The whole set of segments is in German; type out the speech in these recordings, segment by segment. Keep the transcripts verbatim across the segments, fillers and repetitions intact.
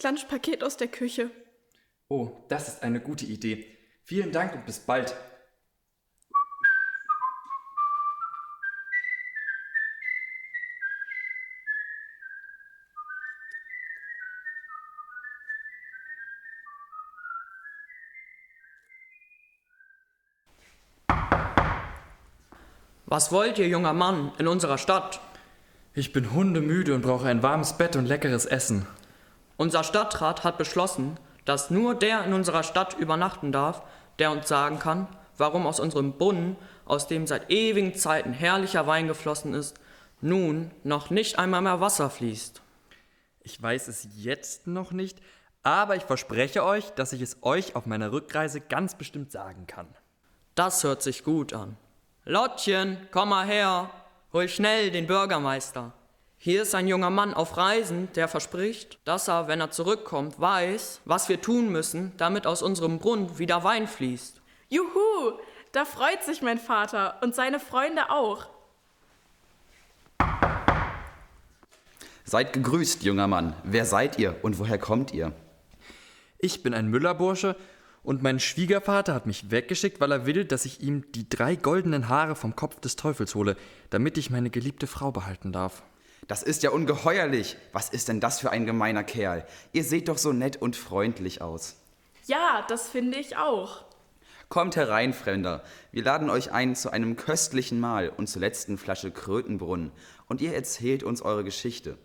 das Lunchpaket aus der Küche. Oh, das ist eine gute Idee. Vielen Dank und bis bald. Was wollt ihr, junger Mann, in unserer Stadt? Ich bin hundemüde und brauche ein warmes Bett und leckeres Essen. Unser Stadtrat hat beschlossen, dass nur der in unserer Stadt übernachten darf, der uns sagen kann, warum aus unserem Brunnen, aus dem seit ewigen Zeiten herrlicher Wein geflossen ist, nun noch nicht einmal mehr Wasser fließt. Ich weiß es jetzt noch nicht, aber ich verspreche euch, dass ich es euch auf meiner Rückreise ganz bestimmt sagen kann. Das hört sich gut an. Lottchen, komm mal her, hol schnell den Bürgermeister. Hier ist ein junger Mann auf Reisen, der verspricht, dass er, wenn er zurückkommt, weiß, was wir tun müssen, damit aus unserem Brunnen wieder Wein fließt. Juhu, da freut sich mein Vater und seine Freunde auch. Seid gegrüßt, junger Mann. Wer seid ihr und woher kommt ihr? Ich bin ein Müllerbursche und mein Schwiegervater hat mich weggeschickt, weil er will, dass ich ihm die drei goldenen Haare vom Kopf des Teufels hole, damit ich meine geliebte Frau behalten darf. Das ist ja ungeheuerlich. Was ist denn das für ein gemeiner Kerl? Ihr seht doch so nett und freundlich aus. Ja, das finde ich auch. Kommt herein, Fremder. Wir laden euch ein zu einem köstlichen Mahl und zur letzten Flasche Krötenbrunn. Und ihr erzählt uns eure Geschichte.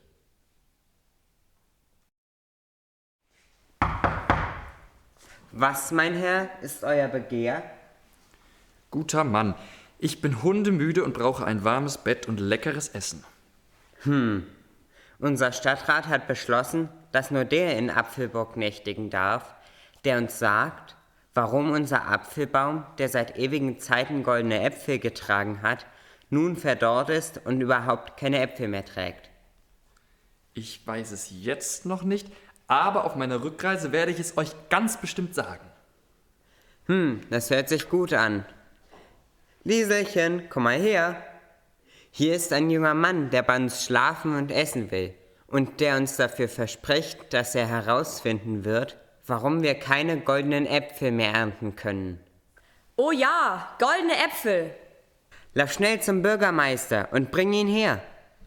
Was, mein Herr, ist euer Begehr? Guter Mann, ich bin hundemüde und brauche ein warmes Bett und leckeres Essen. Hm, unser Stadtrat hat beschlossen, dass nur der in Apfelburg nächtigen darf, der uns sagt, warum unser Apfelbaum, der seit ewigen Zeiten goldene Äpfel getragen hat, nun verdorrt ist und überhaupt keine Äpfel mehr trägt. Ich weiß es jetzt noch nicht, aber auf meiner Rückreise werde ich es euch ganz bestimmt sagen. Hm, das hört sich gut an. Lieselchen, komm mal her. Hier ist ein junger Mann, der bei uns schlafen und essen will und der uns dafür verspricht, dass er herausfinden wird, warum wir keine goldenen Äpfel mehr ernten können. Oh ja, goldene Äpfel! Lauf schnell zum Bürgermeister und bring ihn her.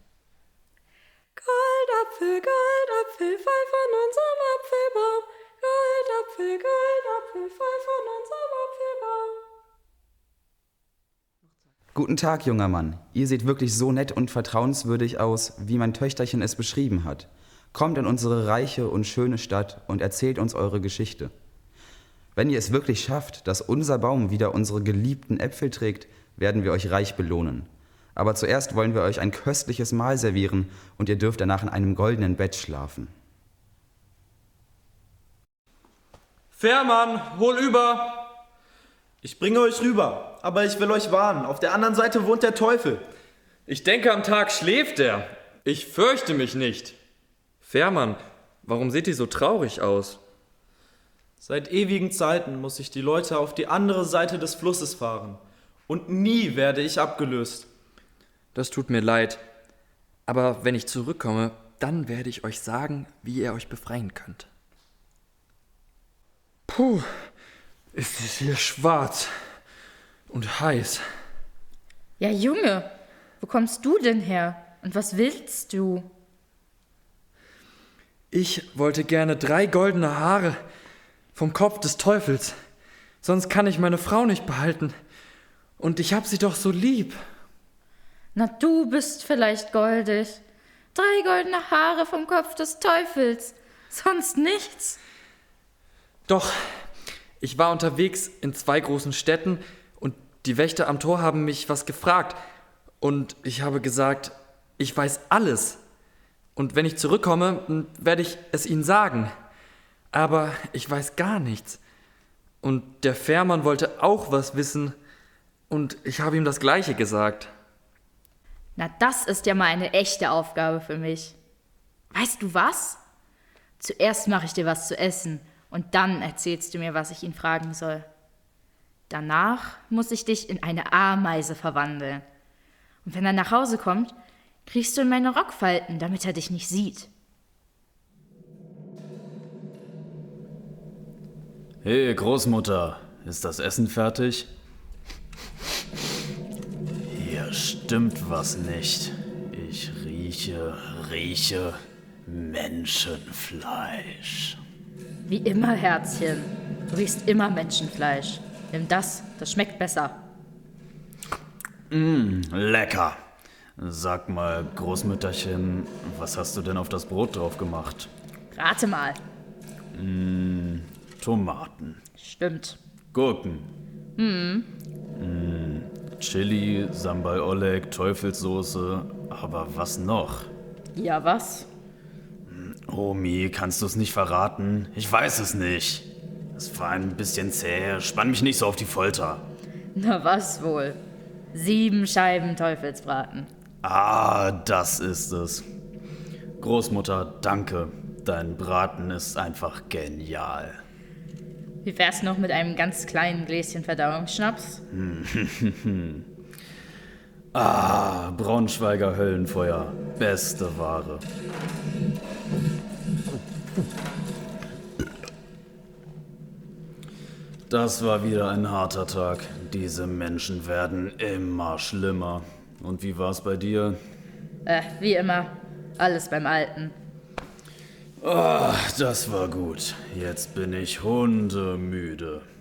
Goldapfel, Goldapfel, fall von unserem Apfelbaum. Goldapfel, Goldapfel, fall von unserem Apfelbaum. Guten Tag, junger Mann. Ihr seht wirklich so nett und vertrauenswürdig aus, wie mein Töchterchen es beschrieben hat. Kommt in unsere reiche und schöne Stadt und erzählt uns eure Geschichte. Wenn ihr es wirklich schafft, dass unser Baum wieder unsere geliebten Äpfel trägt, werden wir euch reich belohnen. Aber zuerst wollen wir euch ein köstliches Mahl servieren und ihr dürft danach in einem goldenen Bett schlafen. Fährmann, hol über! Ich bringe euch rüber, aber ich will euch warnen. Auf der anderen Seite wohnt der Teufel. Ich denke, am Tag schläft er. Ich fürchte mich nicht. Fährmann, warum seht ihr so traurig aus? Seit ewigen Zeiten muss ich die Leute auf die andere Seite des Flusses fahren. Und nie werde ich abgelöst. Das tut mir leid. Aber wenn ich zurückkomme, dann werde ich euch sagen, wie ihr euch befreien könnt. Puh, ist es hier schwarz und heiß. Ja, Junge, wo kommst du denn her? Und was willst du? Ich wollte gerne drei goldene Haare vom Kopf des Teufels. Sonst kann ich meine Frau nicht behalten. Und ich hab sie doch so lieb. Na, du bist vielleicht goldig. Drei goldene Haare vom Kopf des Teufels. Sonst nichts. Doch, ich war unterwegs in zwei großen Städten und die Wächter am Tor haben mich was gefragt. Und ich habe gesagt, ich weiß alles. Und wenn ich zurückkomme, werde ich es ihnen sagen. Aber ich weiß gar nichts. Und der Fährmann wollte auch was wissen. Und ich habe ihm das Gleiche gesagt. Na, das ist ja mal eine echte Aufgabe für mich. Weißt du was? Zuerst mache ich dir was zu essen und dann erzählst du mir, was ich ihn fragen soll. Danach muss ich dich in eine Ameise verwandeln. Und wenn er nach Hause kommt, kriegst du in meine Rockfalten, damit er dich nicht sieht. Hey, Großmutter, ist das Essen fertig? Hier stimmt was nicht. Ich rieche, rieche Menschenfleisch. Wie immer, Herzchen. Du riechst immer Menschenfleisch. Nimm das, das schmeckt besser. Mmh, lecker. Sag mal, Großmütterchen, was hast du denn auf das Brot drauf gemacht? Rate mal. Mmh, Tomaten. Stimmt. Gurken. Hm. Mmh, Chili, Sambal Oleg, Teufelssoße. Aber was noch? Ja, was? Omi, kannst du es nicht verraten? Ich weiß es nicht. Es war ein bisschen zäh. Spann mich nicht so auf die Folter. Na was wohl? Sieben Scheiben Teufelsbraten. Ah, das ist es. Großmutter, danke. Dein Braten ist einfach genial. Wie wär's noch mit einem ganz kleinen Gläschen Verdauungsschnaps? Ah, Braunschweiger Höllenfeuer. Beste Ware. Das war wieder ein harter Tag. Diese Menschen werden immer schlimmer. Und wie war's bei dir? Äh, wie immer. Alles beim Alten. Ah, das war gut. Jetzt bin ich hundemüde.